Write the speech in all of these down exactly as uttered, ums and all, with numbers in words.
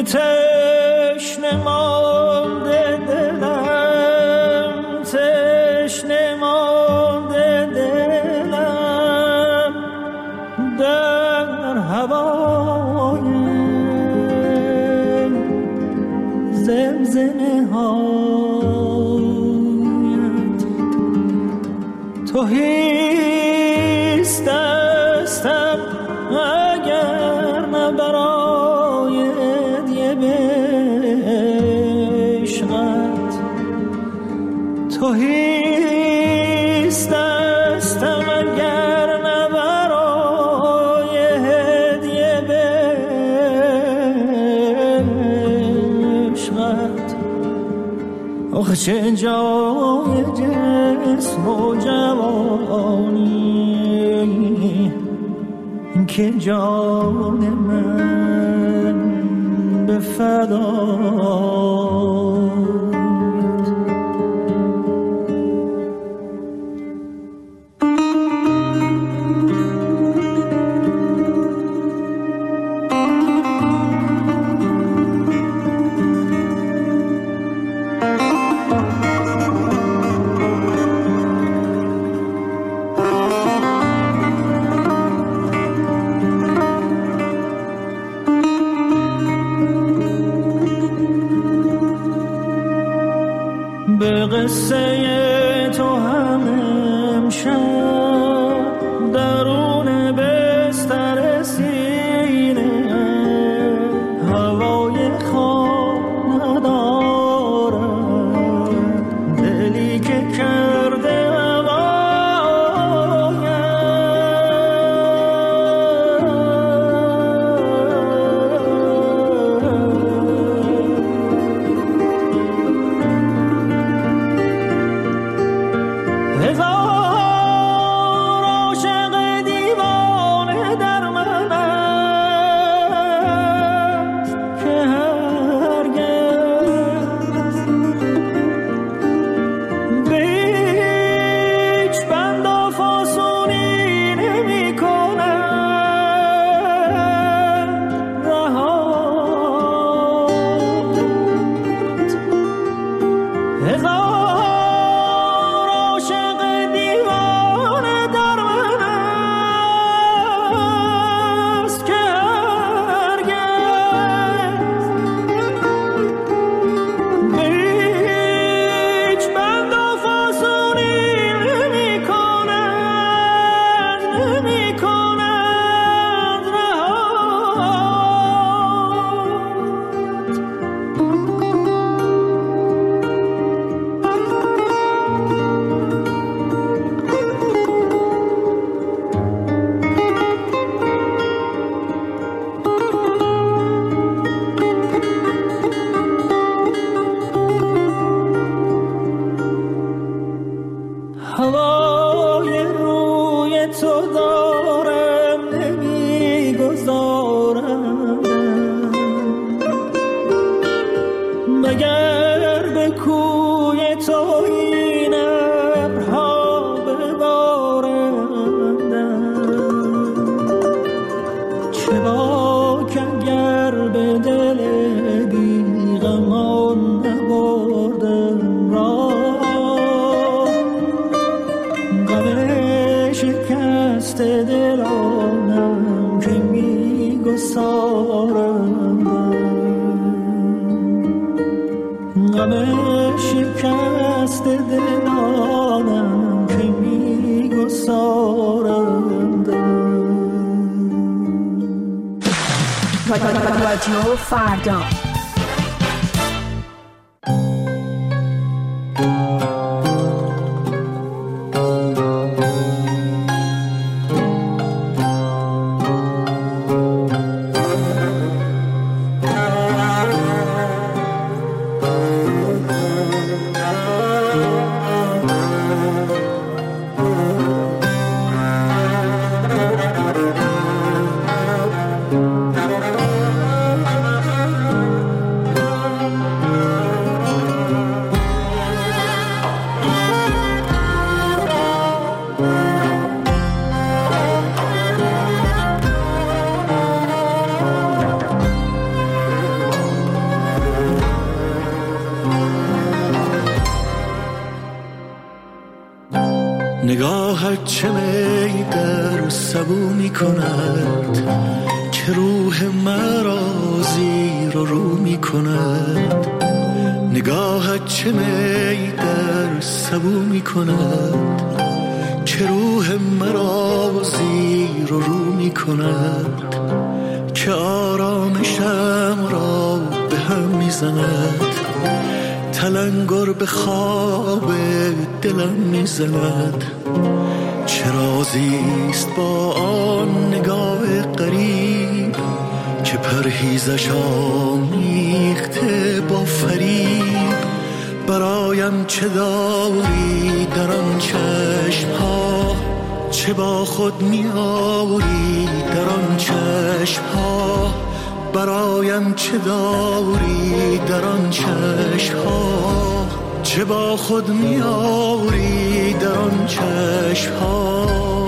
تشنه مانده دلم، تشنه مانده دلم در هوای زمزمه هایت. تو هیست دستم اگر نه برای هدیه به عشقت. تو هیست دستم اگر نه برای هدیه به عشقت. آخه چه جای جسم و جوانی که جان من به فدایت. به قصه تو هم امشب درون بستر سینه هوای خواب ندارم، دلی که کرده هوای روی تو دارم نمیگذارم مگر به کوی تو این ابرها ببارندم. چه باک اگر به دل بیغمان نبردم راه، شکست دلانم که میگسارم، غم شکست دلانم که میگسارم. رادیو فردا نگاهت چه می در سبو می کند که روح مرا زیر و رو می کند. نگاهت چه می در سبو می کند که روح مرا زیر و رو می کند. که آرامشم را به هم می زند، تلنگر به خواب دلم می زند. چه رازیست با آن نگاه غریب که پرهیزش آمیخته با فریب. برایم چه داری در آن چشم ها، چه با خود می آوری در آن چشم ها. برایم چه داری در آن چشم ها، چه با خود می آوری در آن چشم ها.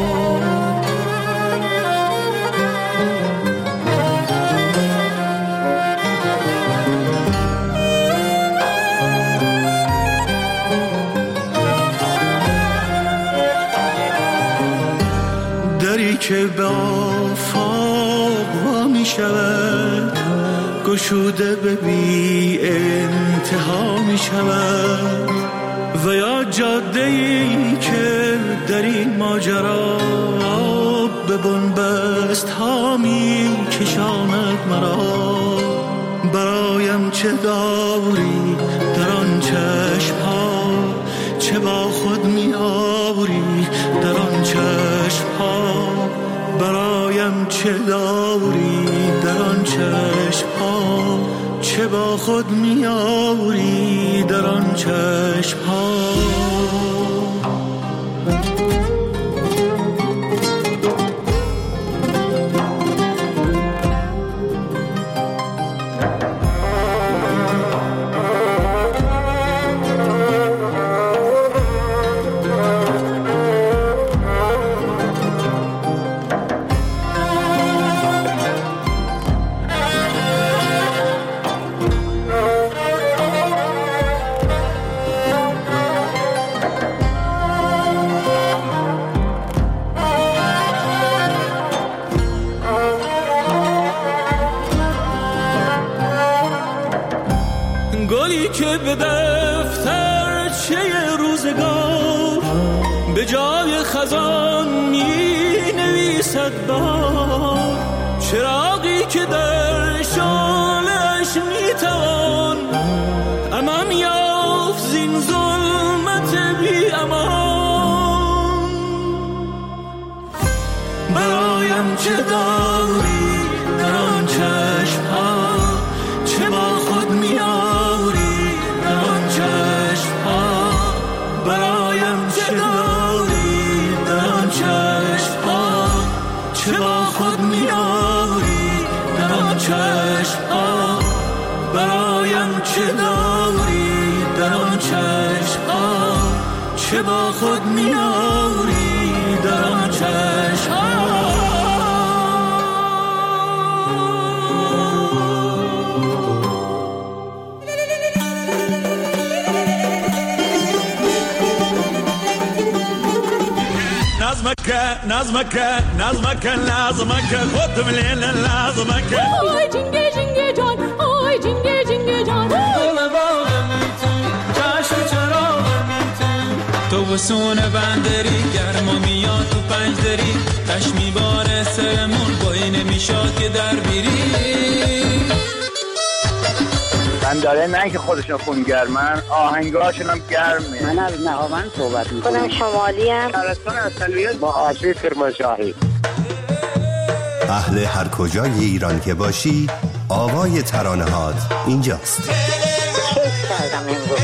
دری که به آفاق وا می شود، گشوده به بی انتها می شود. و یا جاده ای که در این ماجرا به بنبست ها می کشاند مرا. برایم چه داری در آن چشم ها، چه با خود می آوری در آن چشم ها. برایم چه داری در آن چشم ها، چه با خود می آوری در آن چشم ها. گلی که به دفتر چه روزگار به جای خزان می نویسد بار. چراغی که در شعله‌اش می توان امان یافت زین ظلمت بی امان. برایم چه داری در آن چشم ها، چه با خود می آوری در آن چشم ها. برایم چه داری در آن چشم ها، چه با خود می آوری در آن چشم ها. برایم چه داری در آن چشم ها، چه با خود می آوری در آن چشم ها. نظمك نظمك نظمك لازمك خد من الليل لازمك. آی جنگه جنگه جان، آی جنگه جنگه جان. دل باغمی تو، چشم چراغمی تو. تو بسون بندری گرما میاد تو پنجدری. تش میباره سرمون بایی نمیشاد که در بیری. بنداره نه که خودشون خونگرمن، آهنگاشون هم گرمه. من از نهاوند صحبت میکنم. خودم شمالی هم. شهرستان اصلیت با آشوی کرمانشاهی. اهل هر کجای ایران که باشی، آوای ترانه هات اینجاست. کیف کردم امروز.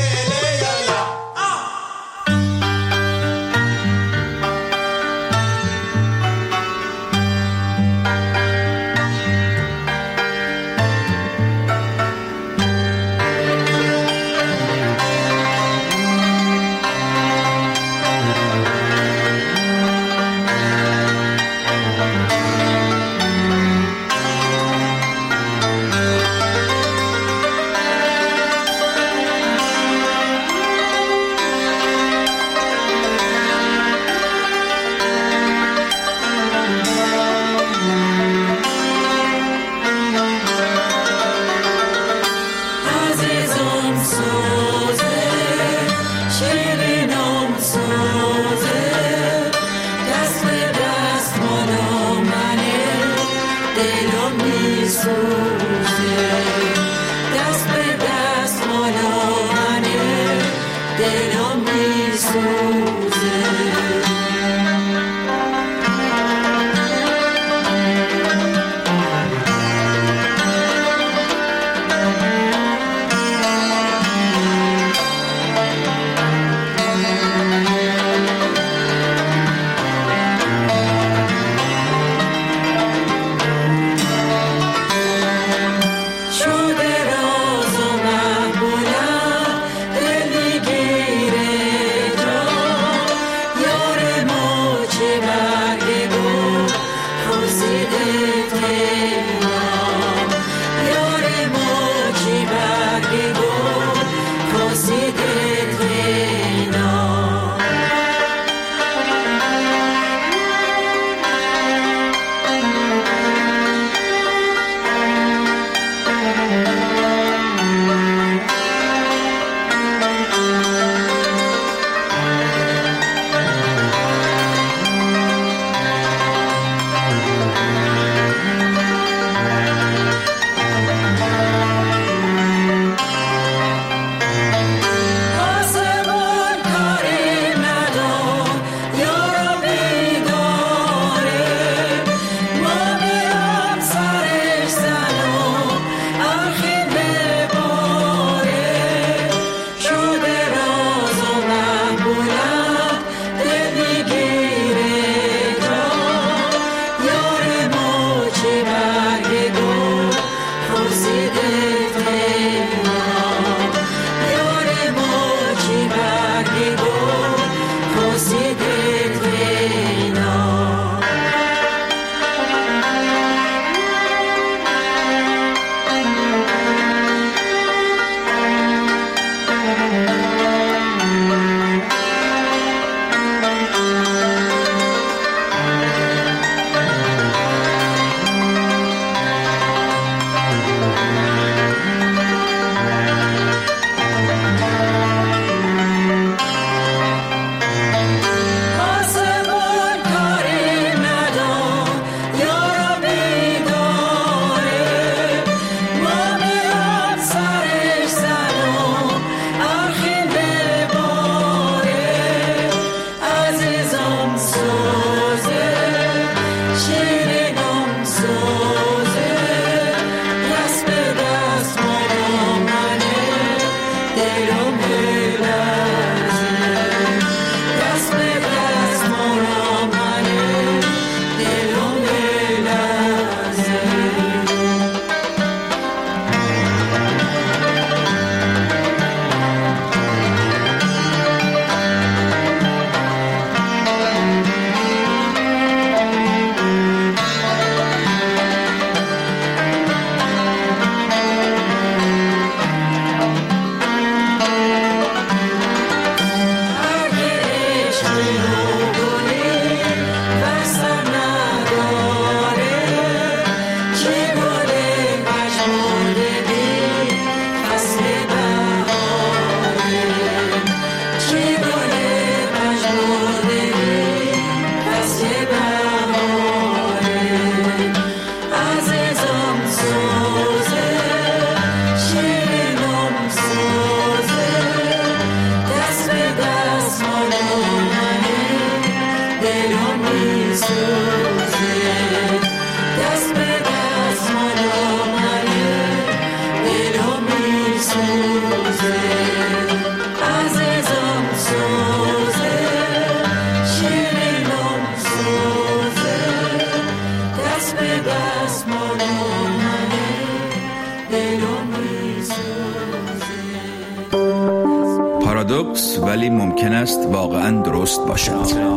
پارادوکس ولی ممکن است واقعاً درست باشد.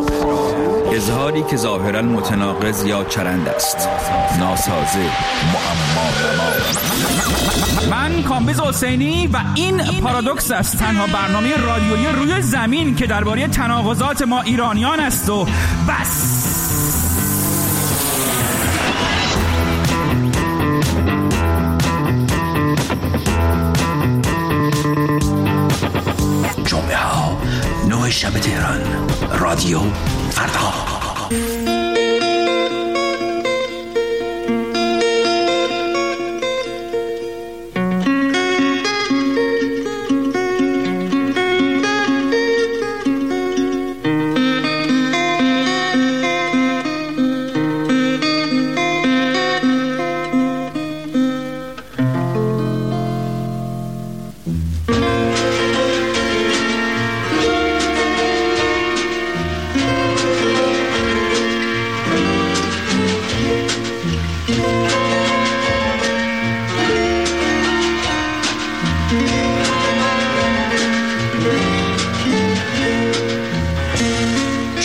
اظهاری که ظاهراً متناقض یا چرند است، ناسازه، معما. من کامبیز حسینی و این پارادوکس است، تنها برنامه رادیویی روی زمین که درباره تناقضات ما ایرانیان است و بس. جمعه ها نه شب تهران، رادیو فردا.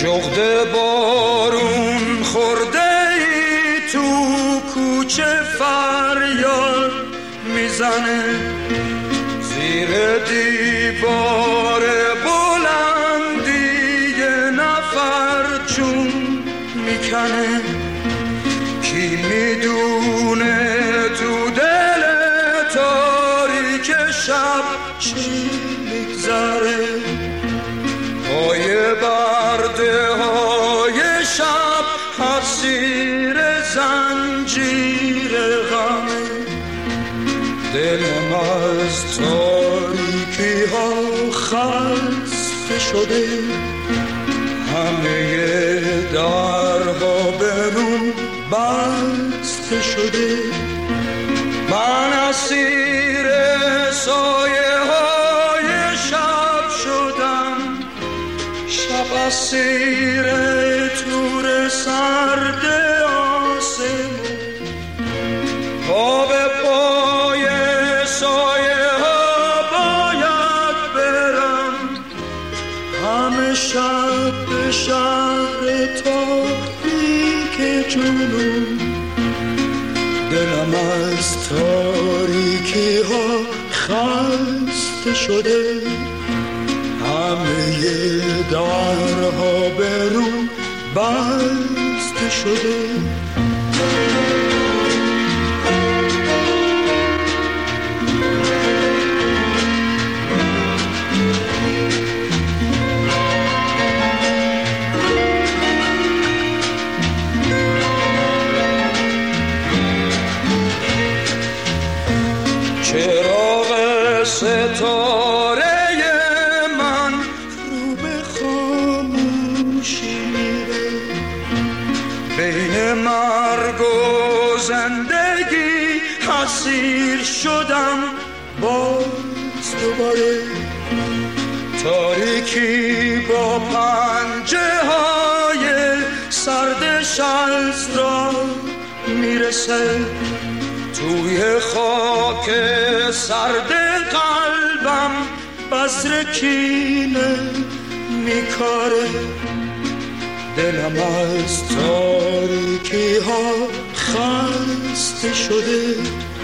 جغد بارون خورده ای تو کوچه فریاد میزنه، زیر دیوار بلندی یه نفر چون میکنه. کی میدونه تو دل تاریک شب چی میگذره، پای برده های شب اسیر زنجیر غمه. دلم از تاریکی ها خسته شده، همه درها به روم بسته شده. من اسیر سایه های شب شدم، شب اسیر تور سرد آسمون. پا به پای سایه ها باید برم، همه شب به شهر تاریک جنون. دلم از تاریکی ها خسته شده، همه درها به روم بسته شده. چراغ ستاره من رو به خاموشی میره، بین مرگ و زندگی اسیر شدم باز دوباره. تاریکی با پنجه های سردش از را میرسه، توی خاک سرد قلبم بذر کینه میکاره. دلم از تاریکی ها خسته شده،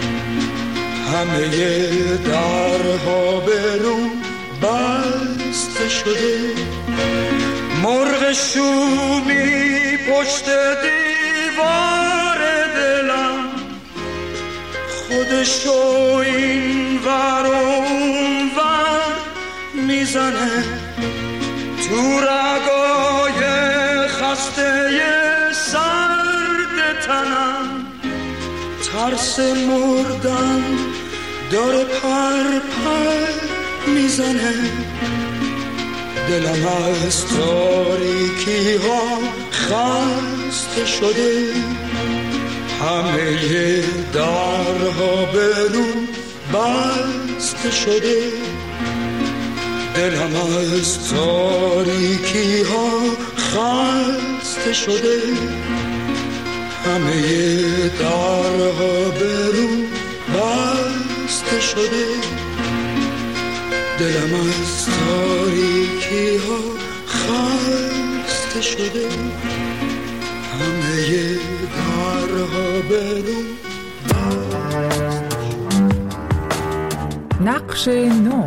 همه درها به روم بسته شده. مرغ شومی پشت دیوار دلم، خودشو این ور و اون ور میزنه. تو رگای خسته سرد تنم ترس مردن داره پر پر میزنه. دلم از تاریکی ها خسته شده، همه درها به روم بسته شده. دلم از تاریکی ها خسته شده، همه درها به روم بسته شده. دلم از تاریکی ها خسته شده، همه درها به روم. نقش نو.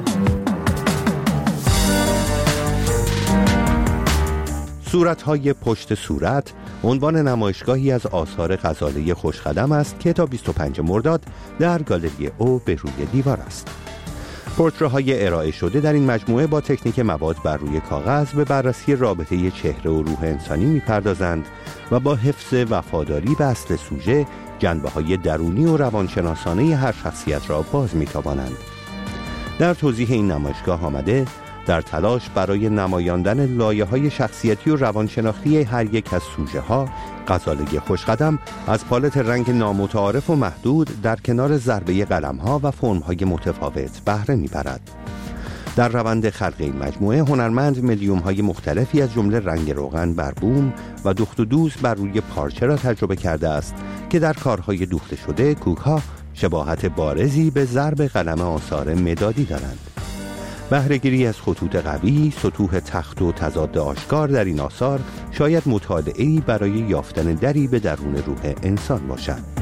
صورت‌های پشت صورت عنوان نمایشگاهی از آثار غزاله خوشقدم است که تا بیست و پنجم مرداد در گالری او به روی دیوار است. پورتره‌های ارائه شده در این مجموعه با تکنیک مواد بر روی کاغذ به بررسی رابطه چهره و روح انسانی می‌پردازند و با حفظ وفاداری به اصل سوژه جنبه‌های درونی و روانشناسانه هر شخصیت را باز می‌تابانند. در توضیح این نمایشگاه آمده در تلاش برای نمایاندن لایه‌های شخصیتی و روانشناختی هر یک از سوژه‌ها، غزاله خوشقدم از پالت رنگ نامتعارف و محدود در کنار ضربه قلم‌ها و فرم‌های متفاوت بهره می‌برد. در روند خلق این مجموعه هنرمند مدیوم‌های مختلفی از جمله رنگ روغن بر بوم و دوخت و دوز بر روی پارچه را تجربه کرده است که در کارهای دوخته شده کوک‌ها شباهت بارزی به ضرب قلم آثار مدادی دارند. بهره‌گیری از خطوط قوی، سطوح تخت و تضاد آشکار در این آثار شاید مطالعه‌ای برای یافتن دری به درون روح انسان باشد.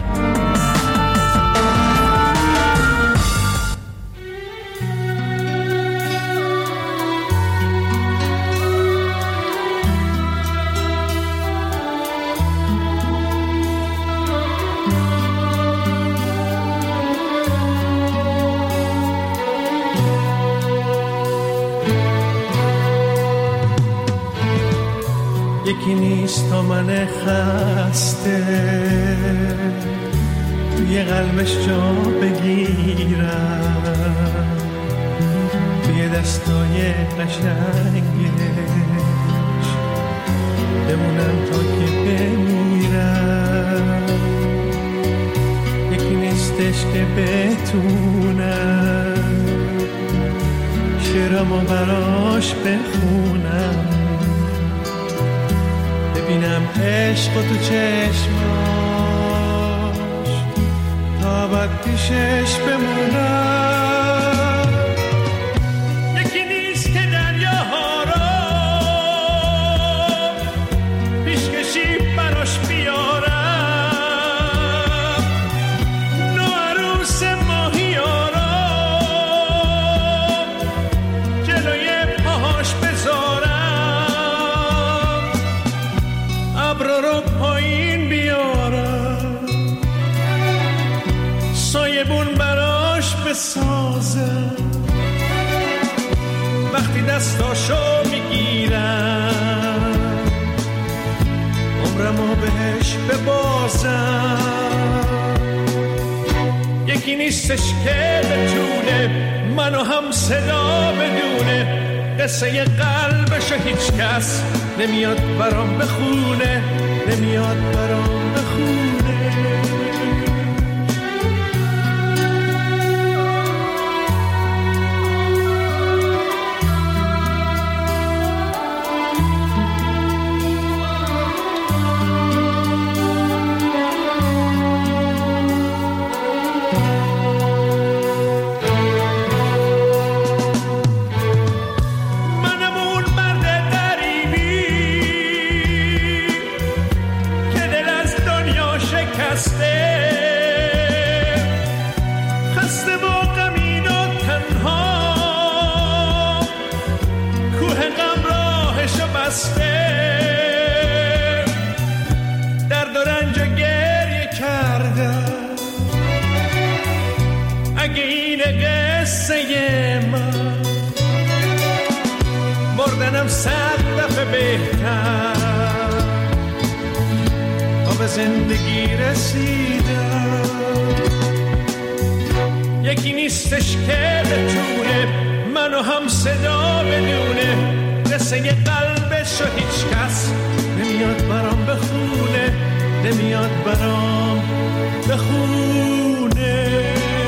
یکی نیست تا من خسته توی قلبش جا بگیرم، توی دستای قشنگش بمونم تا که بمیرم. یکی نیستش که بتونم شعرامو براش بخونم، ببینم عشق تو چشماش تا ابد پیشش بمونم. یکی نیست که دریاها را پیشکشی براش بیارم، نو عروس ماهیا را جلوی پاهاش بذارم، ابرا رو پایین بیارم، سایبون براش بسازم، وقتی دستاشو میگیرم عمرمو بهش ببازم. یکی نیستش که بتونه منو هم صدا بدونه، قصه قلبشو هیچ کس نمیاد برام بخونه، نمیاد برام بخونه. درد و رنج و گریه کردم، اگه این قصه من مردنم صد دفعه بهتر، تا به زندگی رسیدم. یکی نیستش که بتونه منو هم صدا بدونه، قصه قلبشو هیچ کس نمیاد برام بخونه، نمیاد برام بخونه.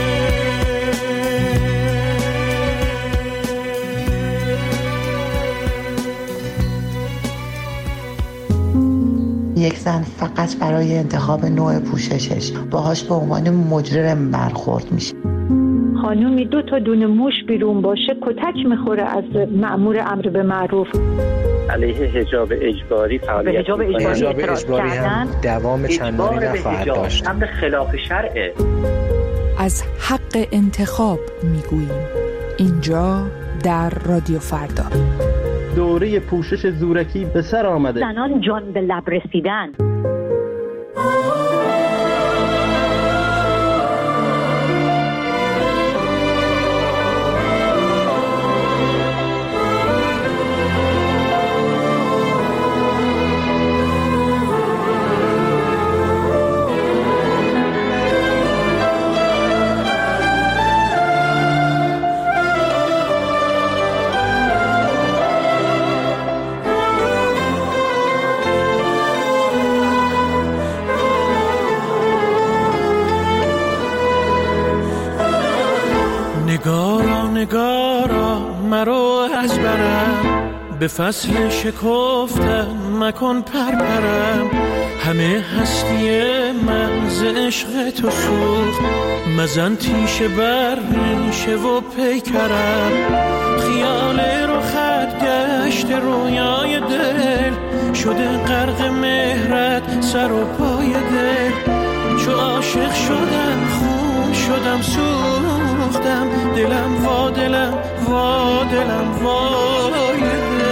یک زن فقط برای انتخاب نوع پوششش باهاش به عنوان مجرم برخورد میشه. خانومی دو تا دونه موش بیرون باشه کتک میخوره از مأمور امر به معروف. علیه حجاب اجباری فعالیت حجاب اجباری, حجاب اجباری هم دوام چندانی نخواهد داشت. هم به خلاف شرعه. از حق انتخاب میگوییم اینجا در رادیو فردا. دوره پوشش زورکی به سر آمده. زنان جان به لب رسیدن. نگارا نگارا مرو از برم به فصل شکفتن مکن پرپرم، همه هستی من ز عشق تو سوخت، مزن تیشه بر ریشه و پیکرم، خیال رو خط گشت رویای دل، شده غرق مهرت سر و پای دل، چو عاشق شدم خون شدم سوختم، دلم وا دلم وا دلم وای دل.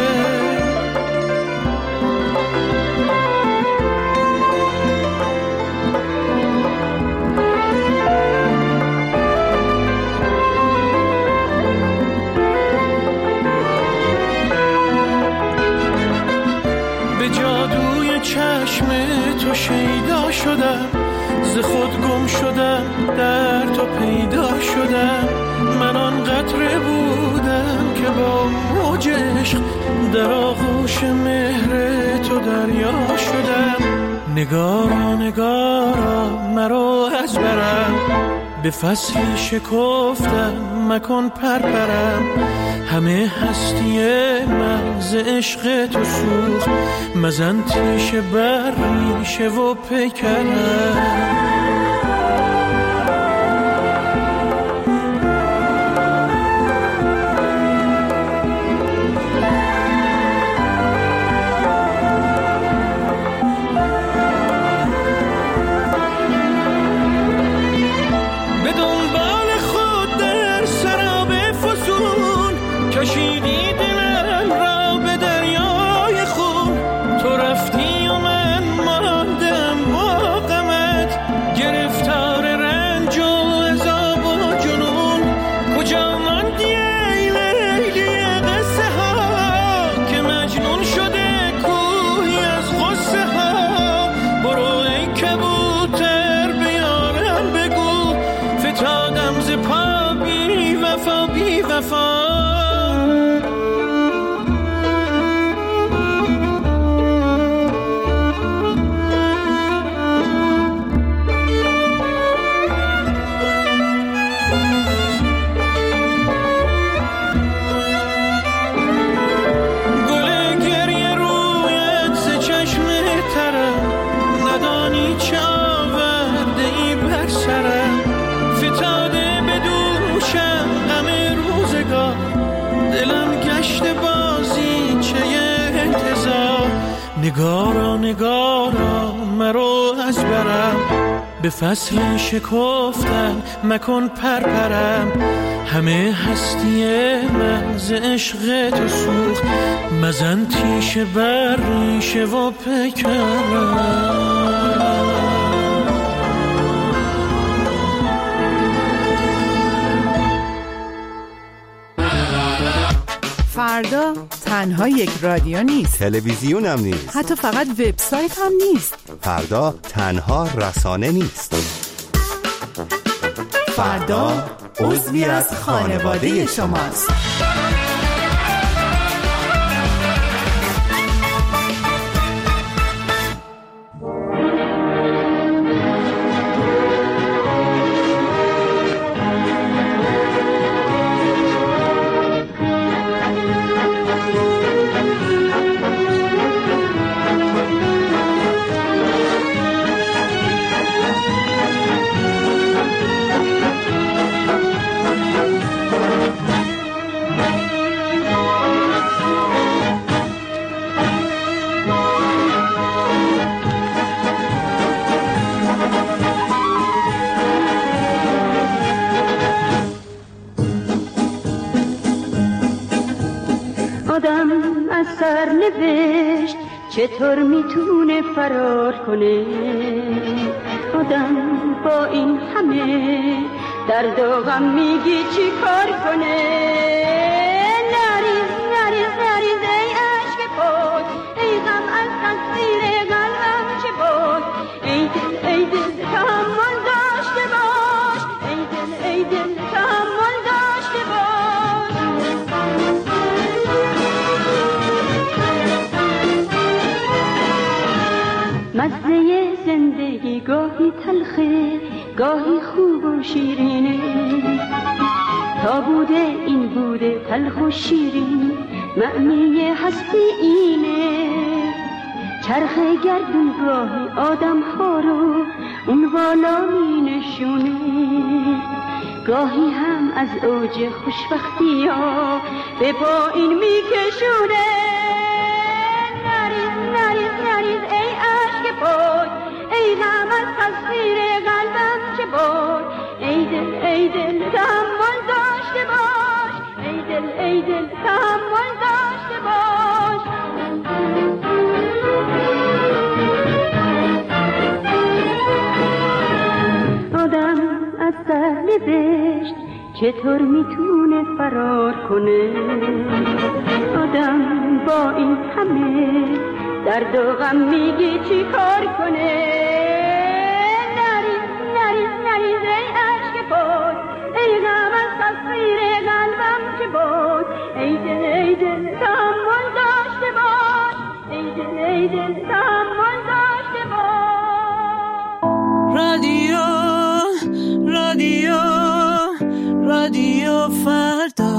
به جادوی چشم تو شیدا شدم، ز خود گم شدم در تو پیدا شدم، من آن قطره بودم که با موج عشق در آغوش مهر تو دریا شدم، نگارا نگارا مرا از برم، به فصلی شکفتم مکن پرپرم، همه هستی من ز عشق تو سوخت، مزن تیشه بر ریشه و پیکرم. کشیدی دلم را به دریای خون، تو رفتی و من ماندم با غمت، گرفتار رنج و عذاب و جنون، کجا ماندی ای لیلی قصه ها، که مجنون شده کوهی از غصه ها، برو ای کبوتر به یارم بگو، فتادم ز پا بی وفا بی وفا. نگارا نگارا مرا از برم، به فصل شکفتن مکن پرپرم، همه هستی من ز عشق تو سوخت، مزن تیشه بر ریشه و پیکرم. فردا تنها یک رادیو نیست، تلویزیون هم نیست، حتی فقط وبسایت هم نیست. فردا تنها رسانه نیست، فردا عضوی از خانواده شماست. آدم از سرنوشت چطور میتونه فرار کنه؟ آدم با این همه درد و غم میگی چی کار کنه؟ نریز نریز نریز ای عشق پاک، ای غم از تقصیر قلبم چه باک، ای دل ای دل تحمل داشته باش، ای دل ای دل تحمل داشته باش. مزه زندگی گاهی تلخه گاهی خوب و شیرینه، تا بوده این بوده تلخ و شیرین، معنی هستی اینه چرخ گردون گاهی آدم ها رو اون بالا می نشونه گاهی هم از اوج خوشبختی ها به پایین می کشونه نریز نریز نریز ای عشق پاک ای غم از تصویر قلبم چه باد ای دل ای دل تحمل داشته باش ای دل ای دل تحمل داشته باش آدم از سهل زشت چطور میتونه فرار کنه آدم با این همه درد و غم میگی چی کار کنه نریز نریز نریز ای عشق پاک ای غم از تصویر قلبم چه باد ای دل ای دل تحمل داشته باش ای دل ای دل تحمل داشته باش رادیو رادیو رادیو فردا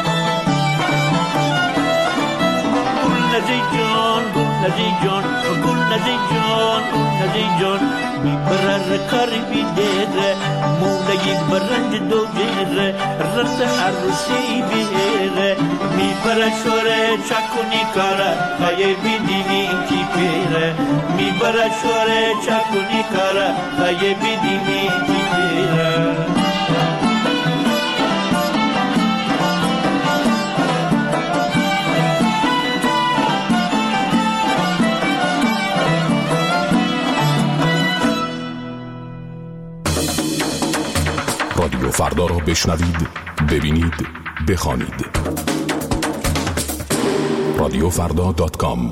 جان گل بازی جان میبرر کاری بیدره مولایی برند دو گره رفت عروسی بیره میبره شوره چکونی کاره خیه بیدینی کی پیره میبره شوره چکونی کاره خیه بیدینی کی پیره رادیو فردا را بشنوید، ببینید، بخوانید. رادیو فردا دات کام.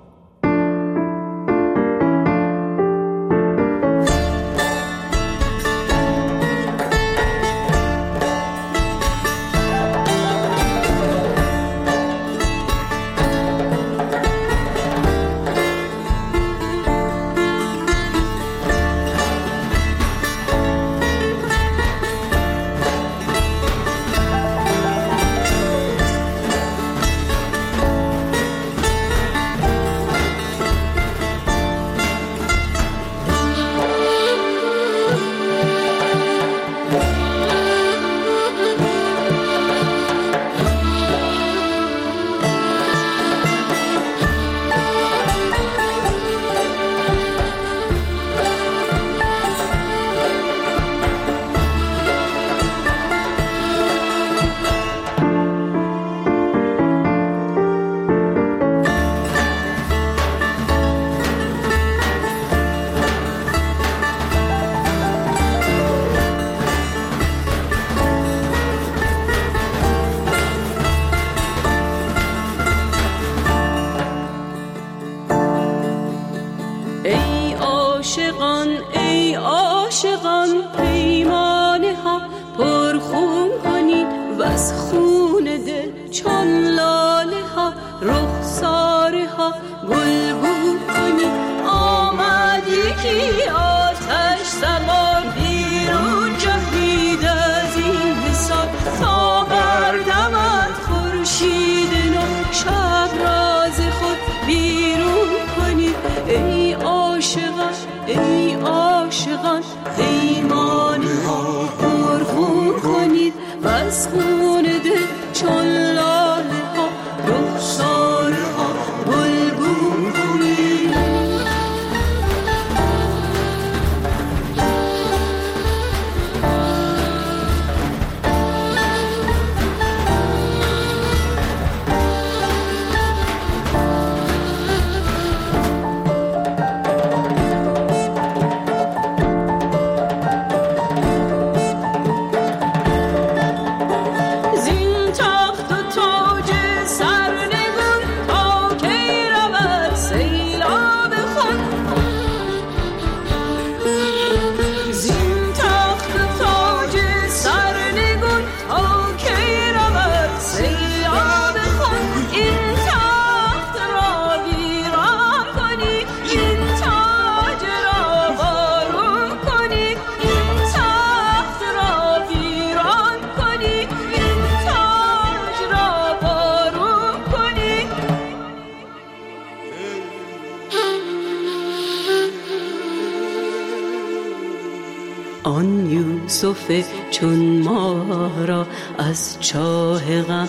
آن یوسف چون ما را از چاه غم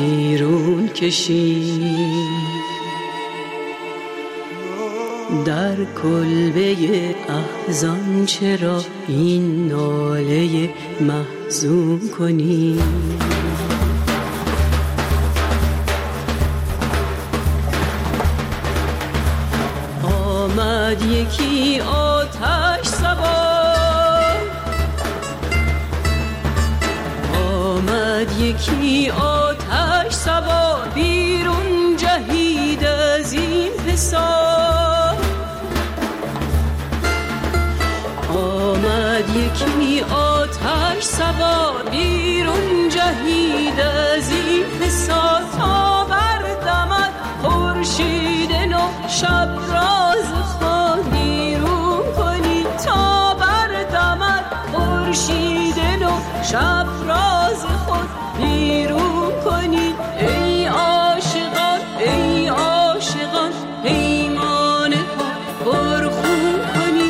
بیرون کشید، در کلبه احزان چرا این ناله محزون کنی؟ آمد یکی آتش سوار، آمد یکی آتش سوار، بیرون جهید از این حصار. آمد یکی آتش سوار، بیرون جهید از این حصار، تا بردمد خورشید نو شب راز خود بیرون کنی، تا بردمد خورشید نو شب راز خود بیرون کنی. ای عاشقان ای عاشقان پیمانه ها پرخون کنی،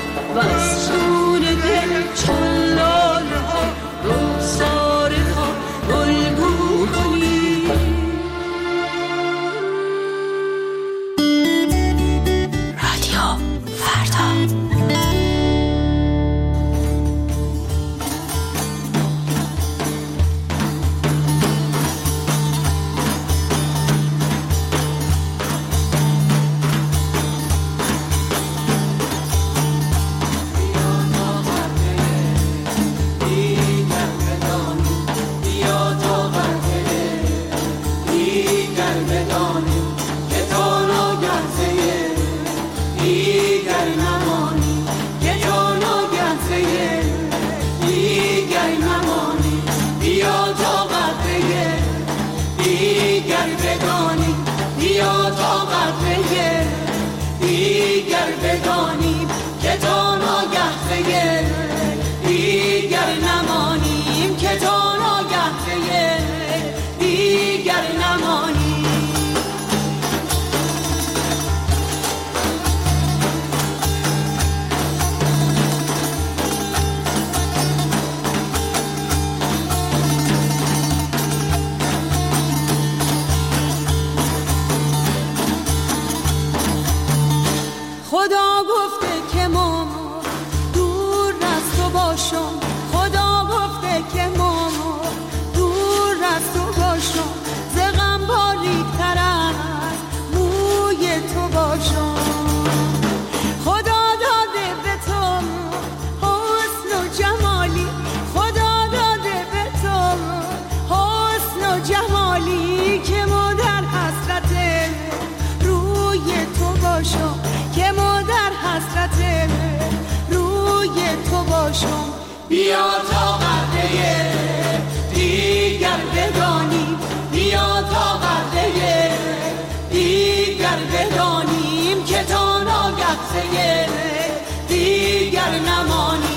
بیا تا قطره دیگر بدانیم، بیا تا قطره دیگر بدانیم که تا ناگه دیگر نمانیم.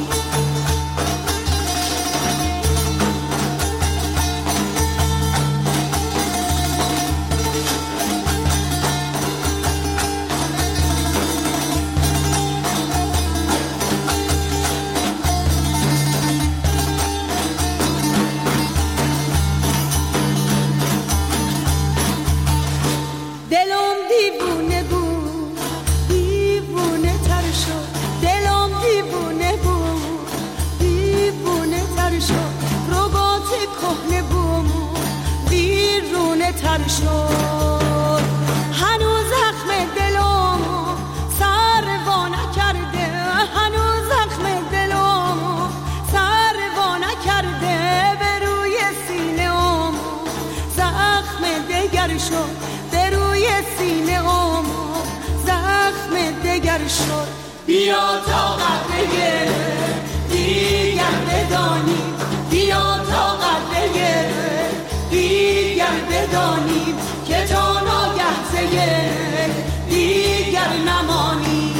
شد هنوز زخم دلمو سر وا نکرده، هنوز زخم دلمو سر وا نکرده، به روی سینه‌ام زخم دگر شد، به روی سینه‌ام زخم دگر شد. بیا تا قطره دیگر بدانیم، بیا تا قطره دیگر بدانیم که تا ناگه دیگر نمانیم.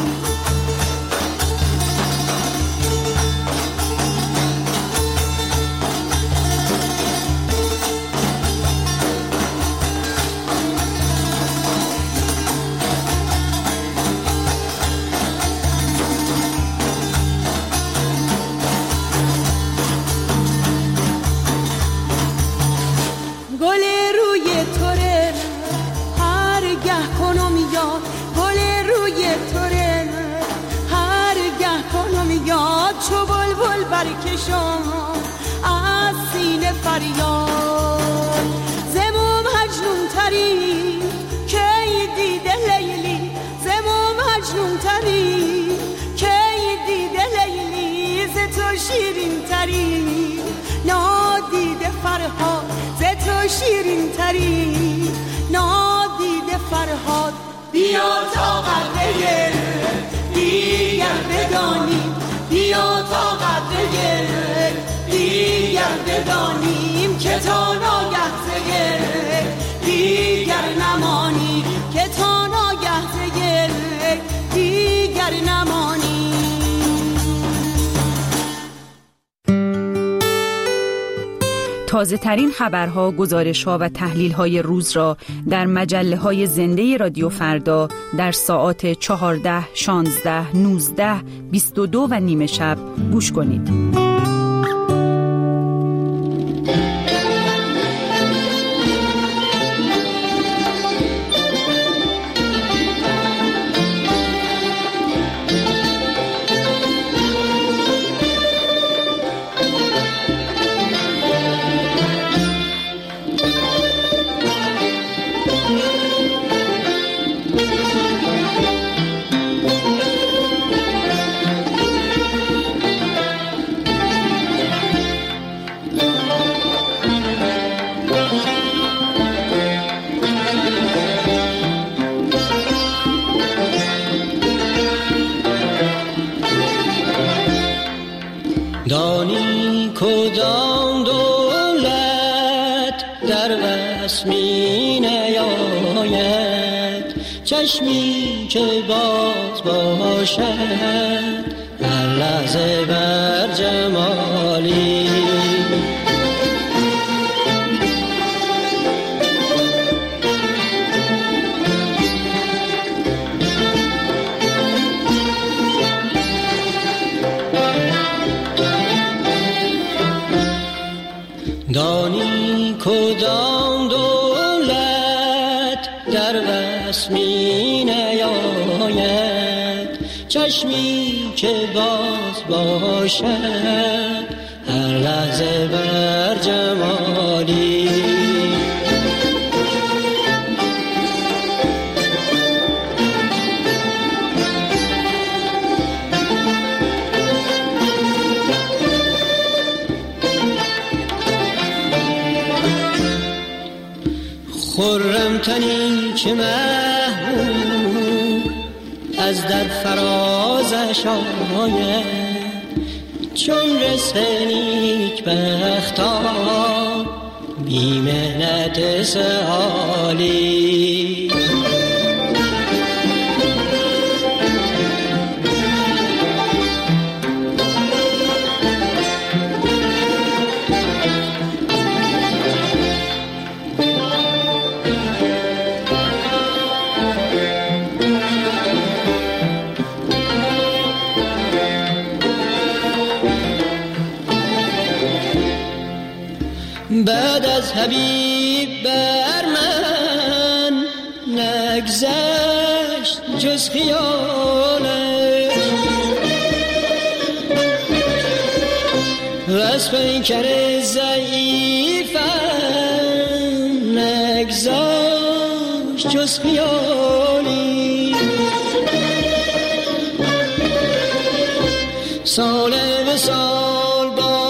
چو بلبل برکشان از سینه فریاد، زمو مجنون تری کی دیده لیلی، زمو مجنون تری کی دیده لیلی، ز تو شیرین تری نادیده فرهاد، ز تو شیرین تری نادیده فرهاد. بیا تا قطره دیگر بدانیم، بیا تا قطره دیگر بدانیم که تا ناگه دیگر نمانیم، که تا ناگه دیگر نمانیم. تازه ترین خبرها، گزارش‌ها و تحلیل‌های روز را در مجله‌های زنده رادیو فردا در ساعات چهارده، شانزده، نوزده، بیست و دو و نیمه شب گوش کنید. دانی کدام دولت در وصف می نیاید، چشمی که باز باشد هر لحظه بر جمالی. دانی کدام دولت در وصف می نیاید، چشمی که باز باشد هر لحظه بر جمالی. خرم تنی که محبوب از در فرازش آید، چون رزق نیک بختان بی محنت سالی. بعد از حبیب بر من نگذشت جز خیالش، و از پیکر ضعیفم نگذشت جز خیالی. سال به سال با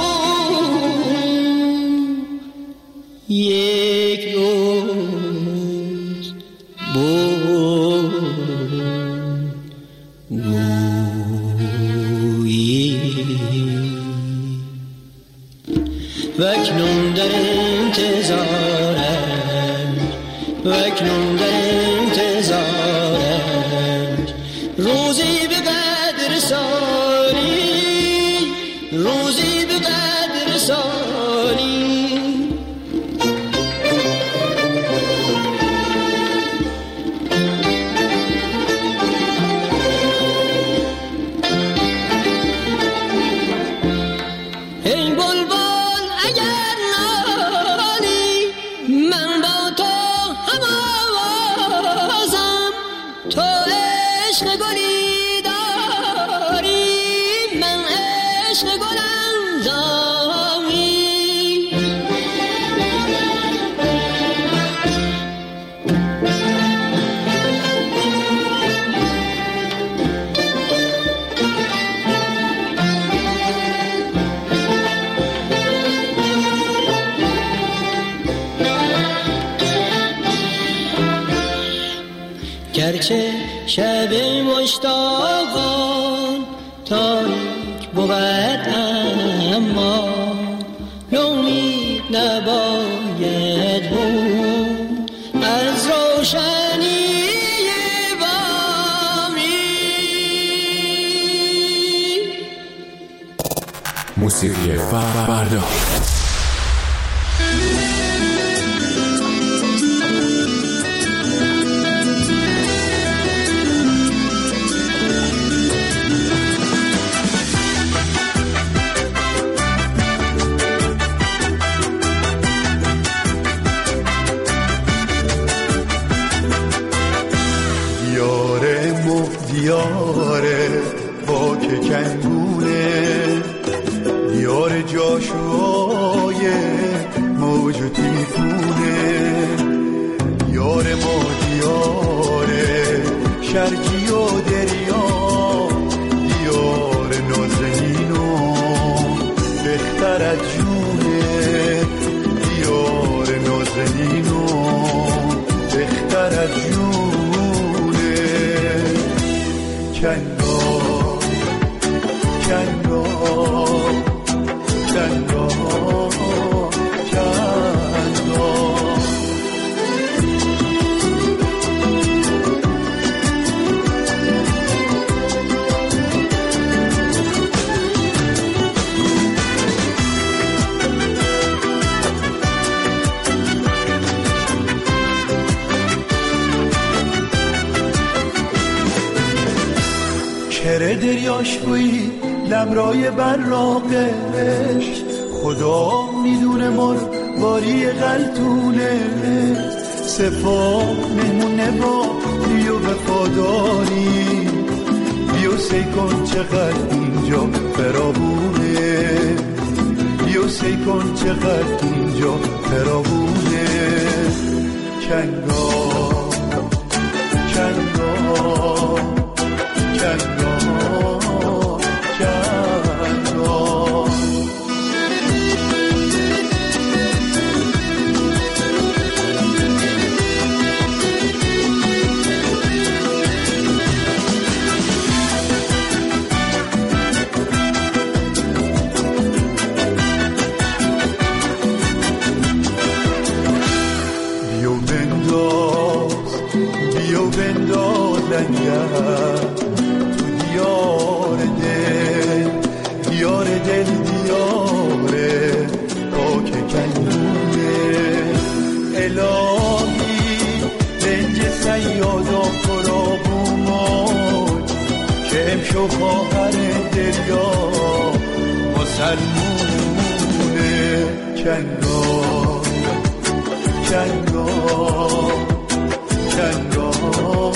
یک روز بود گویی، و اکنون در انتظارم، و اکنون در انتظارم روزی به قدر سالی، روزی به قدر سالی. گرچه شب مشتاقان تاریک بود، اما نومید نباید بود از روشنی بامی. موسیقی فردا. دیاره با که کنگونه، دیار جاشوهای موج تیفونه، دیار ما دیاره شرقی و دریا، دیار نازنین و بختر از جونه، دیار نازنین و بختر از جونه. کنگا کنگا کنگا کنگا کره دریاش بوی لمرای براقش، خدا میدونه مر باری غلطونه، سفاق مهمونه با بیو وفاداری، بیو سی کن چقدر اینجا فراوونه، بیو سی کن چقدر اینجا فراوونه. کنگا کنگا کنگا تو خواهر دریا مسلمونه کنگار کنگار کنگار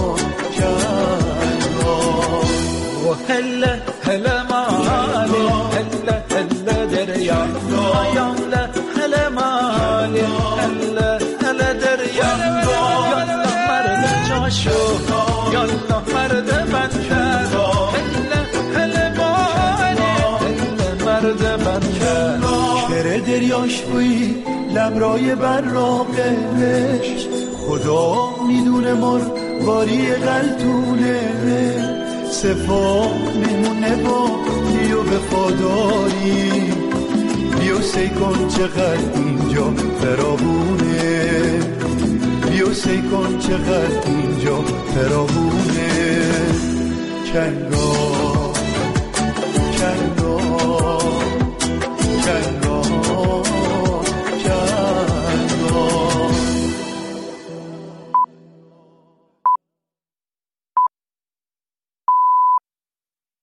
کنگار و هله هله مالی هله هله دریا یاله هله مالی هله هله دریا یاله مرد جاشو یاله مرد بندر هله هله مالی هله مرد بندر شعر دریاش بوی لبرای براقش خدا میدونه مر باری قلتونه صفا میمونه با بیو وفاداری بیو سی کن چقدر اینجا فراوونه بیو سی کن چقدر اینجا فراوونه کنگار کنگار